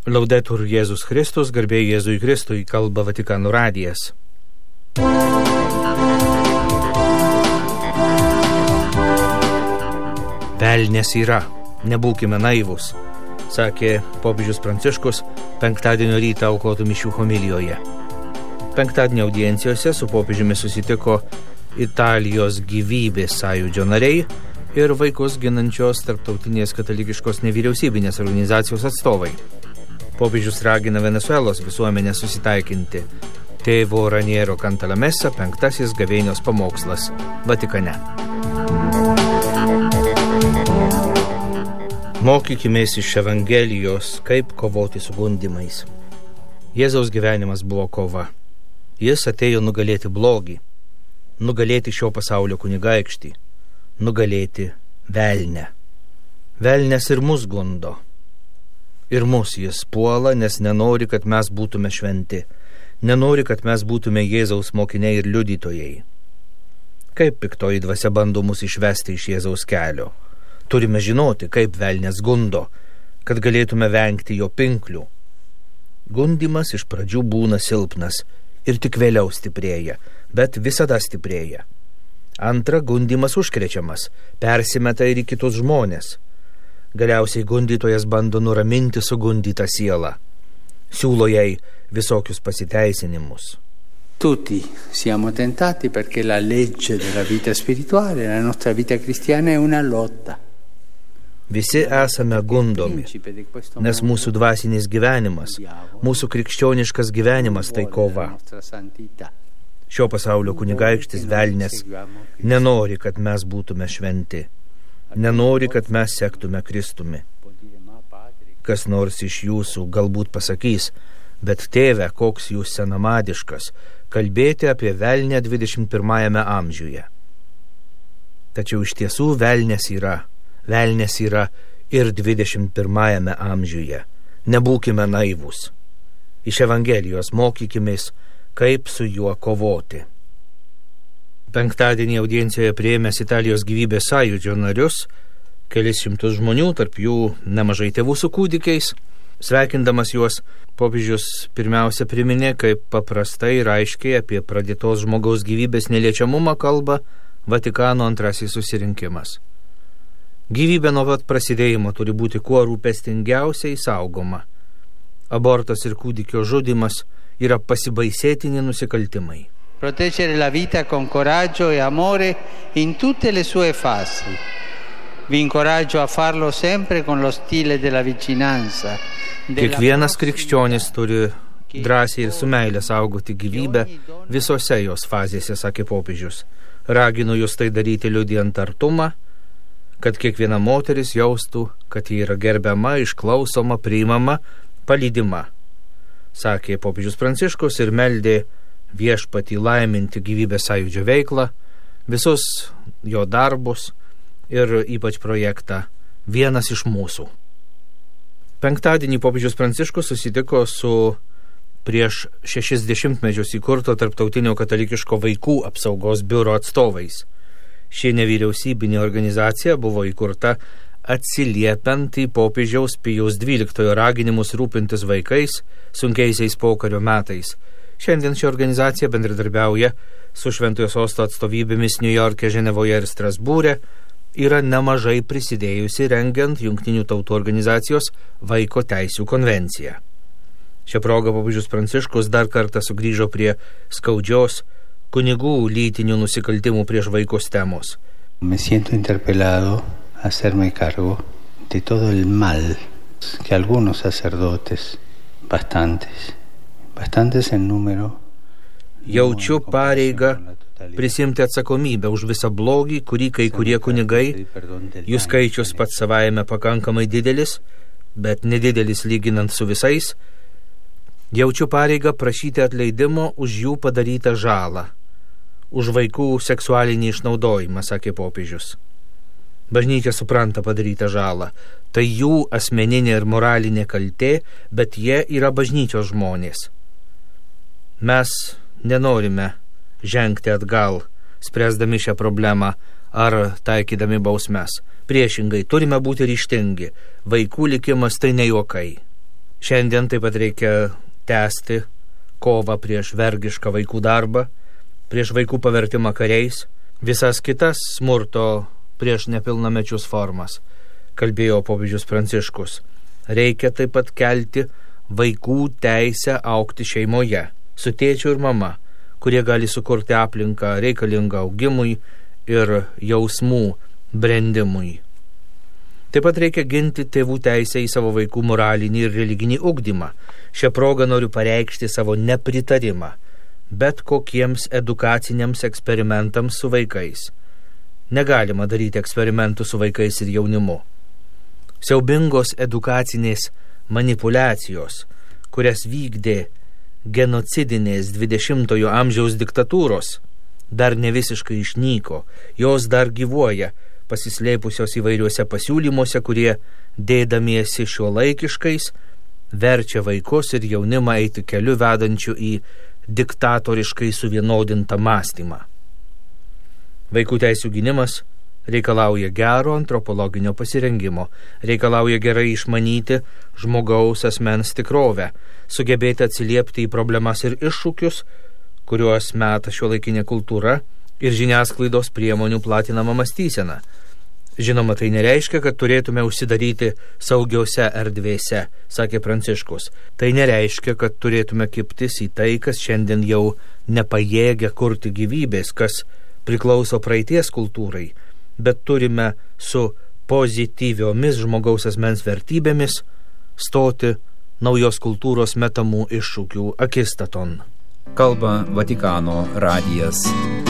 Laudetur Jėzus Kristus, garbė Jėzui Kristui, kalba Vatikano radijas. Velnias yra, nebūkime naivūs, sakė popiežius Pranciškus penktadienio rytą aukotų mišių homilijoje. Penktadienio audiencijose su popiežiumi susitiko Italijos gyvybės sąjūdžio nariai ir vaikus ginančios tarptautinės katalikiškos nevyriausybinės organizacijos atstovai. Popiežius ragina Venesuelos visuomenę susitaikinti. Tėvo Raniero Cantalamessa, 5. gavėnios pamokslas Vatikane. Mokykimės iš Evangelijos, kaip kovoti su gundymais. Jėzaus gyvenimas buvo kova. Jis atėjo nugalėti blogį, nugalėti šio pasaulio kunigaikštį, nugalėti velnę. Velnes ir mus gundo. Ir mus jis puola, nes nenori, kad mes būtume šventi. Nenori, kad mes būtume Jėzaus mokiniai ir liudytojai. Kaip piktoji dvasia bando mus išvesti iš Jėzaus kelio. Turime žinoti, kaip velnias gundo, kad galėtume vengti jo pinklių. Gundymas iš pradžių būna silpnas ir tik vėliau stiprėja, bet visada stiprėja. Antra, gundymas užkrečiamas, persimeta ir į kitus žmonės. Galiausiai gundytojas bando nuraminti sugundytą sielą. Siūlo jai visokius pasiteisinimus. Tutti siamo tentati perché la legge della vita spirituale, la nostra vita cristiana è una lotta. Visi esame gundomi, nes mūsų dvasinis gyvenimas, mūsų krikščioniškas gyvenimas tai kova. Šio pasaulio kunigaikštis velnias nenori, kad mes būtume šventi. Nenori, kad mes sektume Kristumi. Kas nors iš jūsų galbūt pasakys, bet tėve, koks jūs senamadiškas, kalbėti apie velnę 21 amžiuje. Tačiau iš tiesų velnės yra ir 21 amžiuje. Nebūkime naivūs. Iš Evangelijos mokykimės, kaip su juo kovoti. Penktadienį audiencijoje priėmęs Italijos gyvybės sąjūdžio narius, kelis šimtus žmonių, tarp jų nemažai tėvų su kūdikiais. Sveikindamas juos, popiežius pirmiausia priminė, kaip paprastai ir aiškiai apie pradėtos žmogaus gyvybės neliečiamumą kalba Vatikano antrasis susirinkimas. Gyvybė nuo pat prasidėjimo turi būti kuo rūpestingiausiai saugoma. Abortas ir kūdikio žudymas yra pasibaisėtini nusikaltimai. Proteggere la vita con coraggio e amore in tutte le sue fasi. Vi incoraggio a farlo sempre con lo stile della vicinanza. Kiekvienas krikščionis turi drąsiai ir su meile saugoti gyvybę visose jos fazėse, sakė popiežius. Raginu jūs tai daryti liudijant artumą, kad kiekviena moteris jaustų, kad ji yra gerbiama, išklausoma, priimama, palydima, sakė popiežius Pranciškus ir meldė viešpatį laiminti gyvybės sąjūdžio veiklą, visus jo darbus ir ypač projektą Vienas iš mūsų. Penktadienį popiežius Pranciškus susitiko su prieš 60 mečius įkurto tarptautinio katalikiško vaikų apsaugos biuro atstovais. Ši nevyriausybinė organizacija buvo įkurta atsiliepiant į popiežiaus Pijaus XII raginimus rūpintis vaikais sunkiaisiais pokario metais. Šiandien ši organizacija bendradarbiauja su Šventojo Sosto atstovybėmis Niujorke, Ženevoje ir Strasbūre, yra nemažai prisidėjusi rengiant Jungtinių tautų organizacijos vaiko teisių konvenciją. Šią progą popiežius Pranciškus dar kartą sugrįžo prie skaudžios kunigų lytinių nusikaltimų prieš vaikus temos. Me siento interpelado a hacerme cargo de todo el mal que algunos sacerdotes, bastantes en número. Jaučiu pareigą prisimti atsakomybę už visą blogį, kurį kai kurie kunigai, jų skaičius pats savaime pakankamai didelis, bet nedidelis lyginant su visais, jaučiu pareigą prašyti atleidimo už jų padarytą žalą, už vaikų seksualinį išnaudojimą, sakė popiežius. Bažnyčia supranta padarytą žalą. Tai jų asmeninė ir moralinė kaltė, bet jie yra bažnyčios žmonės. Mes nenorime žengti atgal, spręsdami šią problemą ar taikydami bausmes. Priešingai, turime būti ryžtingi. Vaikų likimas tai ne juokai. Šiandien taip pat reikia tęsti kovą prieš vergišką vaikų darbą, prieš vaikų pavertimą kariais, visas kitas smurto prieš nepilnamečius formas, kalbėjo popiežius Pranciškus. Reikia taip pat kelti vaikų teisę augti šeimoje, su tėčiu ir mama, kurie gali sukurti aplinką reikalingą augimui ir jausmų brendimui. Taip pat reikia ginti tėvų teisę į savo vaikų moralinį ir religinį ugdymą. Šią progą noriu pareikšti savo nepritarimą bet kokiems edukaciniams eksperimentams su vaikais. Negalima daryti eksperimentų su vaikais ir jaunimu. Siaubingos edukacinės manipulacijos, kurias vykdė genocidinės 20-ojo amžiaus diktatūros, dar ne visiškai išnyko, jos dar gyvuoja, pasislėpusios įvairiuose pasiūlymuose, kurie, dėdamiesi šiuolaikiškais, verčia vaikus ir jaunimą eiti keliu vedančiu į diktatoriškai suvienodintą mąstymą. Vaikų teisių gynimas reikalauja gero antropologinio pasirengimo, reikalauja gerai išmanyti žmogaus asmens tikrovę, sugebėti atsiliepti į problemas ir iššūkius, kuriuos meta šiuolaikinė kultūra ir žiniasklaidos priemonių platinama mąstysena. Žinoma, tai nereiškia, kad turėtume užsidaryti saugiose erdvėse, sakė Pranciškus. Tai nereiškia, kad turėtume kibtis į tai, kas šiandien jau nepajėgia kurti gyvybės, kas priklauso praeities kultūrai, bet turime su pozityviomis žmogaus asmens vertybėmis stoti naujos kultūros metamų iššūkių akistaton. Kalba Vatikano radijas.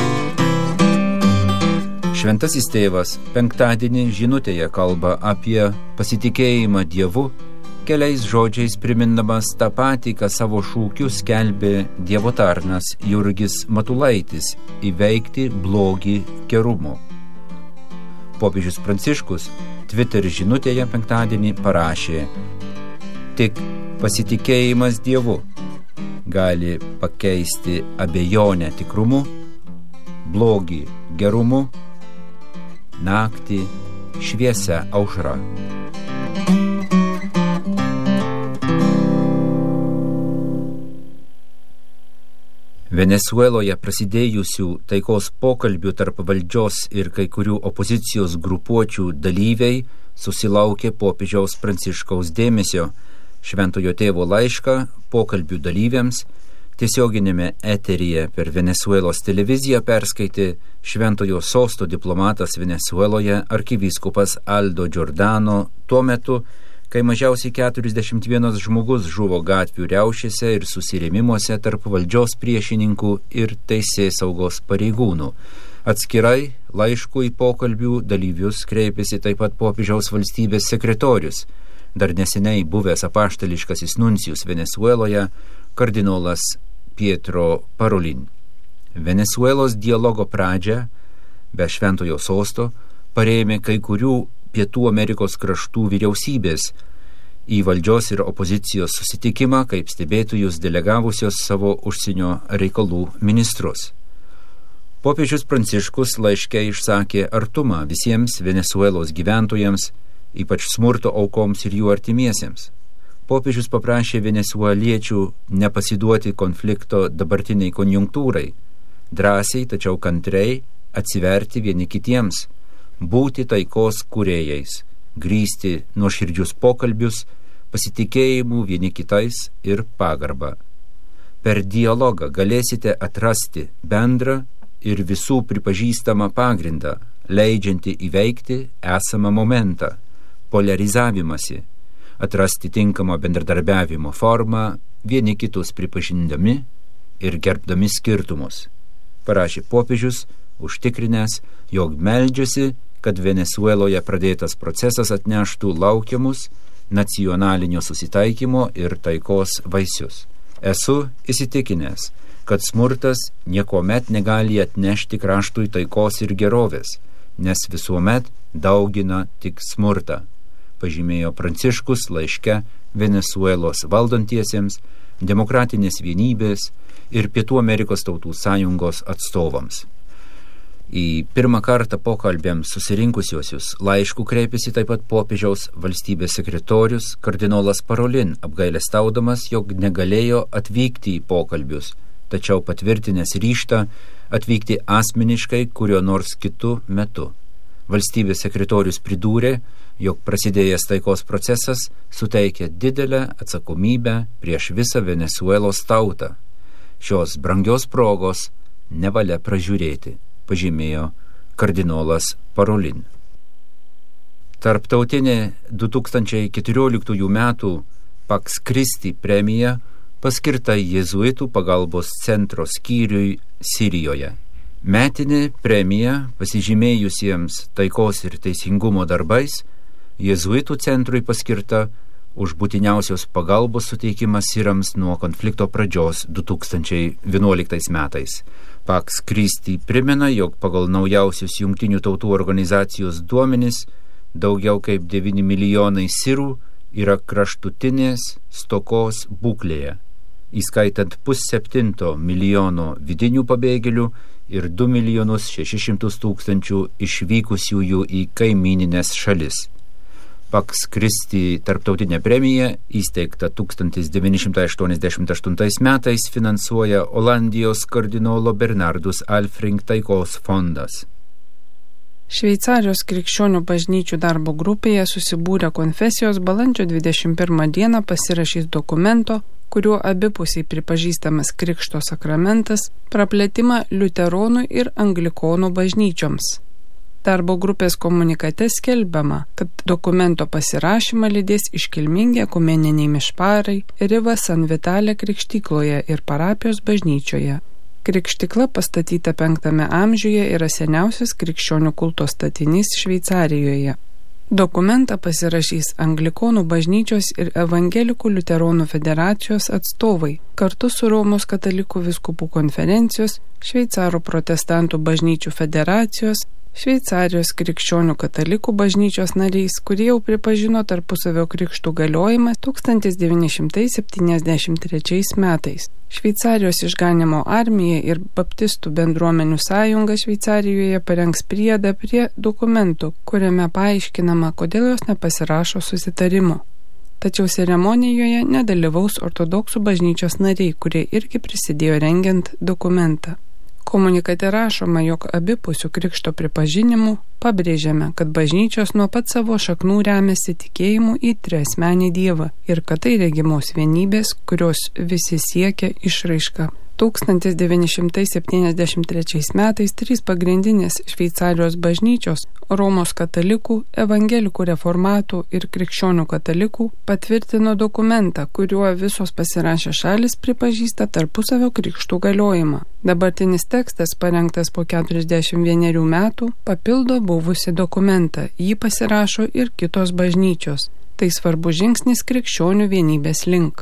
Šventasis tėvas penktadienį žinutėje kalba apie pasitikėjimą Dievu, keliais žodžiais primindamas tą patį, ką savo šūkiu skelbė Dievo tarnas Jurgis Matulaitis – įveikti blogį gerumu. Popiežius Pranciškus Twitter žinutėje penktadienį parašė: tik pasitikėjimas Dievu gali pakeisti abejonę tikrumu, blogį gerumu, naktį šviesią aušrą. Venesueloje prasidėjusių taikos pokalbių tarp valdžios ir kai kurių opozicijos grupuočių dalyviai susilaukė popiežiaus Pranciškaus dėmesio. Šventojo tėvo laišką pokalbių dalyviams tiesioginėme eteryje per Venesuelos televiziją perskaitė Šventojo sosto diplomatas Venesueloje arkivyskupas Aldo Giordano tuo metu, kai mažiausiai 41 žmogus žuvo gatvių riaušėse ir susirėmimuose tarp valdžios priešininkų ir teisėsaugos pareigūnų. Atskirai laišku į pokalbių dalyvius kreipėsi taip pat popiežiaus valstybės sekretorius, dar neseniai buvęs apaštališkasis nuncijus Venesueloje, kardinolas Pietro Parolin. Venesuelos dialogo pradžią be Šventojo sosto parėmė kai kurių Pietų Amerikos kraštų vyriausybės į valdžios ir opozicijos susitikimą, kaip stebėtojus delegavusios savo užsienio reikalų ministrus. Popiežius Pranciškus laiške išsakė artumą visiems Venesuelos gyventojams, ypač smurto aukoms ir jų artimiesiems. Popiežius paprašė venesueliečių nepasiduoti konflikto dabartiniai konjunktūrai, drąsiai, tačiau kantriai atsiverti vieni kitiems, būti taikos kūrėjais, grįsti nuoširdžius pokalbius, pasitikėjimu vieni kitais ir pagarbą. Per dialogą galėsite atrasti bendrą ir visų pripažįstamą pagrindą, leidžiantį įveikti esamą momentą, polarizavimąsi, atrasti tinkamą bendradarbiavimo formą, vieni kitus pripažindami ir gerbdami skirtumus, parašė popiežius, užtikrinęs, jog meldžiasi, kad Venesueloje pradėtas procesas atneštų laukiamus nacionalinio susitaikymo ir taikos vaisius. Esu įsitikinęs, kad smurtas niekuomet negali atnešti kraštui taikos ir gerovės, nes visuomet daugina tik smurtą, pažymėjo Pranciškus laiške Venesuelos valdantiesiems, demokratinės vienybės ir Pietų Amerikos tautų sąjungos atstovams. Į pirmą kartą pokalbėms susirinkusiosius laiškų kreipėsi taip pat popiežiaus valstybės sekretorius kardinolas Parolin, apgailestaudamas, jog negalėjo atvykti į pokalbius, tačiau patvirtinęs ryžtą atvykti asmeniškai kuriuo nors kitu metu. Valstybės sekretorius pridūrė, jog prasidėjęs taikos procesas suteikia didelę atsakomybę prieš visą Venesuelos tautą. Šios brangios progos nevalia pražiūrėti, pažymėjo kardinolas Parolin. Tarptautinė 2014 metų Pax Christi premija paskirta Jėzuitų pagalbos centro skyriui Sirijoje. Metinė premija pasižymėjusiems taikos ir teisingumo darbais Jėzuitų centrui paskirta už būtiniausios pagalbos suteikimą sirams nuo konflikto pradžios 2011 metais. Pax Christi primena, jog pagal naujausius Jungtinių tautų organizacijos duomenis daugiau kaip 9 milijonai sirų yra kraštutinės stokos būklėje, įskaitant 6,7 milijono vidinių pabėgėlių ir 2,600,000 išvykusiųjų į kaimynines šalis. Pax Christi tarptautinė premija, įsteigta 1988 metais, finansuoja Olandijos kardinolo Bernardus Alfring taikos fondas. Šveicarijos krikščionių bažnyčių darbo grupėje susibūrę konfesijos balandžio 21 dieną pasirašys dokumento, kuriuo abipusiai pripažįstamas krikšto sakramentas, praplėtimą liuteronų ir anglikonų bažnyčioms. Darbo grupės komunikate skelbiama, kad dokumento pasirašymą lydės iškilmingi ekumeniniai mišparai Riva San Vitale krikštykloje ir parapijos bažnyčioje. Krikštykla pastatyta 5 amžiuje yra seniausias krikščionių kulto statinys Šveicarijoje. Dokumentą pasirašys Anglikonų bažnyčios ir Evangelikų liuteronų federacijos atstovai, kartu su Romos katalikų vyskupų konferencijos, Šveicarų protestantų bažnyčių federacijos, Šveicarijos krikščionių katalikų bažnyčios nariais, kurie jau pripažino tarpusavio krikštų galiojimą 1973 metais. Šveicarijos išganymo armija ir baptistų bendruomenių sąjunga Šveicarijoje parengs priedą prie dokumentų, kuriame paaiškinama, kodėl jos nepasirašo susitarimo. Tačiau ceremonijoje nedalyvaus ortodoksų bažnyčios nariai, kurie irgi prisidėjo rengiant dokumentą. Komunikate rašoma, jog abipusių krikšto pripažinimų pabrėžiame, kad bažnyčios nuo pat savo šaknų remiasi tikėjimu į triasmenį Dievą ir kad tai regimos vienybės, kurios visi siekia išraiška. 1973 metais 3 pagrindinės Šveicarijos bažnyčios – Romos katalikų, evangelikų reformatų ir krikščionių katalikų – patvirtino dokumentą, kuriuo visos pasirašę šalis pripažįsta tarpusavio krikštų galiojimą. Dabartinis tekstas, parengtas po 41 metų, papildo buvusi dokumentą, jį pasirašo ir kitos bažnyčios. Tai svarbus žingsnis krikščionių vienybės link.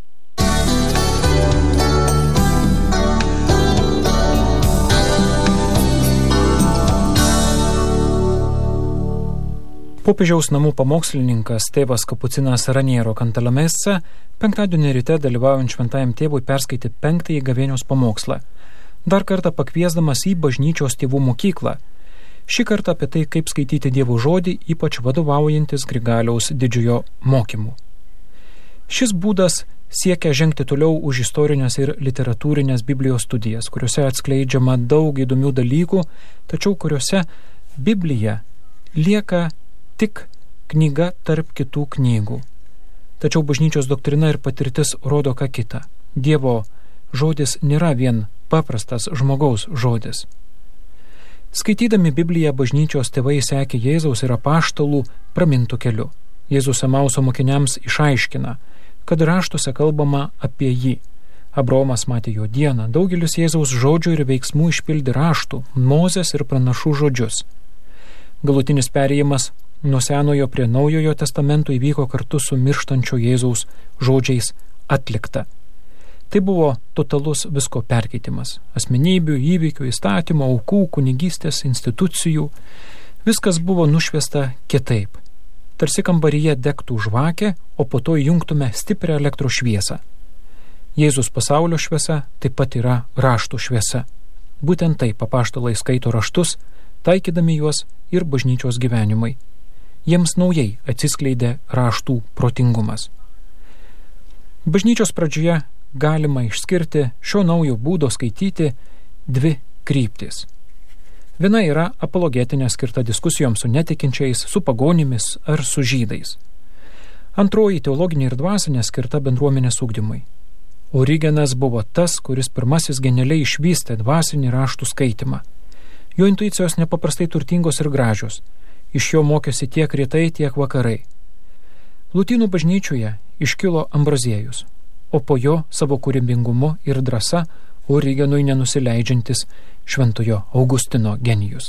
Popiežiaus namų pamokslininkas tėvas Kapucinas Raniero Cantalamessa penktadienį ryte dalyvaujant šventajam tėvui perskaitė 5. gavėnios pamokslą, dar kartą pakviesdamas į bažnyčios tėvų mokyklą. Šį kartą apie tai, kaip skaityti Dievo žodį, ypač vadovaujantis Grigaliaus didžiojo mokymu. Šis būdas siekia žengti toliau už istorinės ir literatūrinės Biblijos studijas, kuriuose atskleidžiama daug įdomių dalykų, tačiau kuriuose Biblija lieka tik knyga tarp kitų knygų. Tačiau bažnyčios doktrina ir patirtis rodo ką kitą. Dievo žodis nėra vien paprastas žmogaus žodis. Skaitydami Bibliją bažnyčios tėvai sekė Jėzaus ir apaštalų pramintų keliu. Jėzus Emauso mokiniams išaiškina, kad raštuose kalbama apie jį. Abraomas matė jo dieną, daugelis Jėzaus žodžių ir veiksmų išpildė raštų, Mozės ir pranašų žodžius. Galutinis perėjimas nuo Senojo prie Naujojo testamento įvyko kartu su mirštančio Jėzaus žodžiais atlikta. Tai buvo totalus visko perkeitimas. Asmenybių, įvykių, įstatymo, aukų, kunigystės, institucijų. Viskas buvo nušviesta kitaip. Tarsi kambaryje degtų žvakė, o po to įjungtume stiprią elektros šviesą. Jėzus pasaulio šviesa taip pat yra raštų šviesa. Būtent taip apaštalai skaito raštus, taikydami juos ir bažnyčios gyvenimui. Jiems naujai atsiskleidė raštų protingumas. Bažnyčios pradžioje galima išskirti šio naujo būdo skaityti dvi kryptis. Viena yra apologetinė skirta diskusijoms su netikinčiais, su pagonimis ar su žydais. Antroji teologinė ir dvasinė skirta bendruomenės ugdymui. Origenas buvo tas, kuris pirmasis genialiai išvystė dvasinį raštų skaitimą. Jo intuicijos nepaprastai turtingos ir gražios. Iš jo mokėsi tiek rytai, tiek vakarai. Lotynų bažnyčioje iškilo Ambraziejus, o po jo savo kūrybingumu ir drąsa Origenui nenusileidžiantis šventojo Augustino genijus.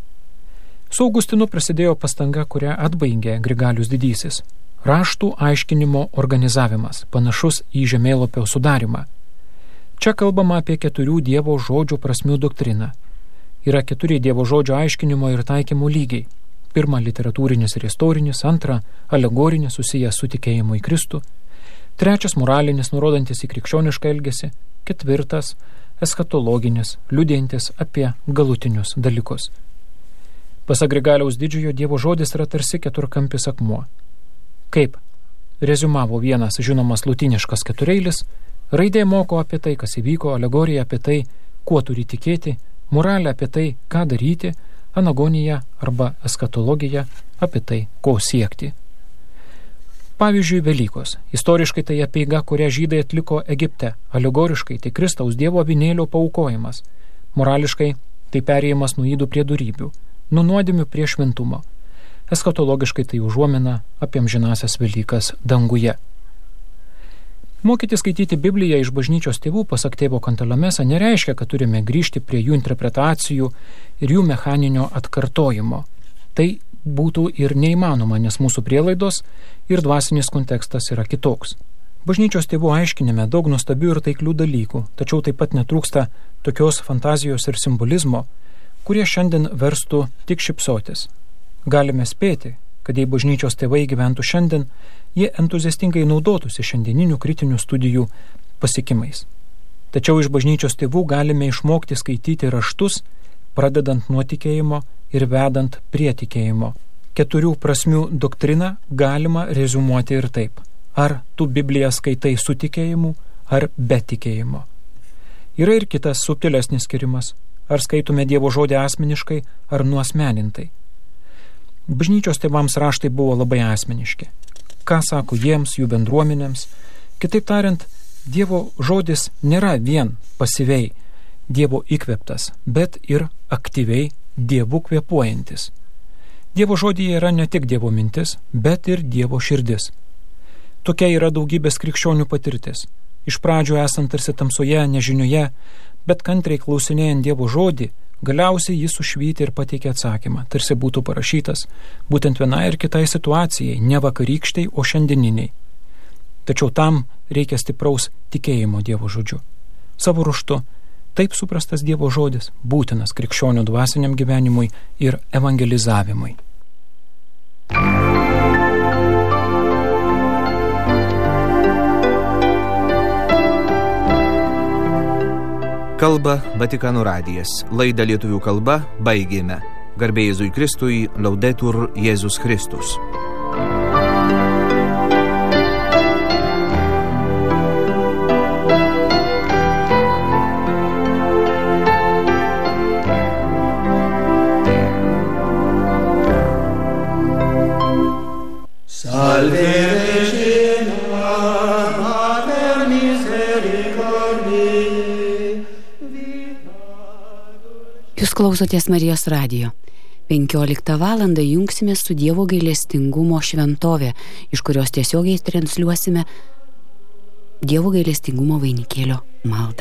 Su Augustinu prasidėjo pastanga, kurią atbaigė Grigalius Didysis. Raštų aiškinimo organizavimas, panašus į žemėlapio sudarimą. Čia kalbama apie 4 Dievo žodžio prasmių doktriną. Yra 4 Dievo žodžio aiškinimo ir taikymo lygiai. 1 literatūrinis ir istorinis, 2 alegorinis susijęs su tikėjimu į Kristų, 3 moralinis nurodantis į krikščionišką elgesį, 4 eschatologinis, liudijantis apie galutinius dalykus. Pasak Grigaliaus Didžiojo, Dievo žodis yra tarsi keturkampis akmuo. Kaip reziumavo vienas žinomas lotyniškas ketureilis, raidė moko apie tai, kas įvyko, alegorija apie tai, kuo turi tikėti, moralė apie tai, ką daryti, anagonija arba eskatologija apie tai, ko siekti. Pavyzdžiui, Velykos. Istoriškai tai apeiga, kurią žydai atliko Egipte, alegoriškai tai Kristaus Dievo avinėlio paaukojimas, morališkai tai perėjimas nuo ydų prie dorybių, nuo nuodėmių prie šventumo. Eskatologiškai tai užuomina apie amžinąsias Velykas danguje. Mokyti skaityti Bibliją iš bažnyčios tėvų, pasak tėvo Kantalamesa, nereiškia, kad turime grįžti prie jų interpretacijų ir jų mechaninio atkartojimo. Tai būtų ir neįmanoma, nes mūsų prielaidos ir dvasinis kontekstas yra kitoks. Bažnyčios tėvų aiškinime daug nuostabių ir taiklių dalykų, tačiau taip pat netrūksta tokios fantazijos ir simbolizmo, kurie šiandien verstų tik šypsotis. Galime spėti, kad jei bažnyčios tėvai gyventų šiandien, jie entuziastingai naudotųsi šiandieninių kritinių studijų pasiekimais. Tačiau iš bažnyčios tėvų galime išmokti skaityti raštus, pradedant nuo tikėjimo ir vedant prie tikėjimo. 4 prasmių doktriną galima reziumuoti ir taip. Ar tu Bibliją skaitai su tikėjimu, ar be tikėjimo. Yra ir kitas subtilesnis skirimas. Ar skaitome Dievo žodį asmeniškai, ar nuasmenintai. Bažnyčios tėvams raštai buvo labai asmeniški. Ką sako jiems, jų bendruomenėms? Kitaip tariant, Dievo žodis nėra vien pasyviai Dievo įkvėptas, bet ir aktyviai Dievu kvėpuojantis. Dievo žodyje yra ne tik Dievo mintis, bet ir Dievo širdis. Tokia yra daugybės krikščionių patirtis. Iš pradžių esant tarsi tamsoje, nežinioje, bet kantriai klausinėjant Dievo žodį, galiausiai jis sušvyti ir pateikė atsakymą, tarsi būtų parašytas būtent vienai ir kitai situacijai, ne vakarykštai, o šiandieniniai. Tačiau tam reikia stipraus tikėjimo Dievo žodžiu. Savo ruožtu, taip suprastas Dievo žodis būtinas krikščionių dvasiniam gyvenimui ir evangelizavimui. Kalba Vatikano radijas. Laidą lietuvių kalba baigėme. Garbė Jėzui Kristui, Laudetur Jėzus Kristus. Salve Regina, Mater Misericordiae. Jūs klausotės Marijos radijo. 15 valandą jungsimės su Dievo gailestingumo šventovė, iš kurios tiesiogiai transliuosime Dievo gailestingumo vainikėlio maldą.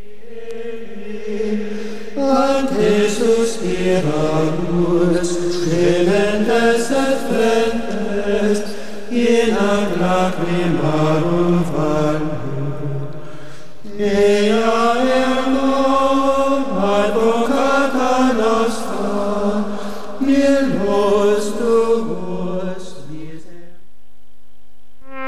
Ante suspiramus, scelentes et flentes, in ac lacrimarum valor. Ea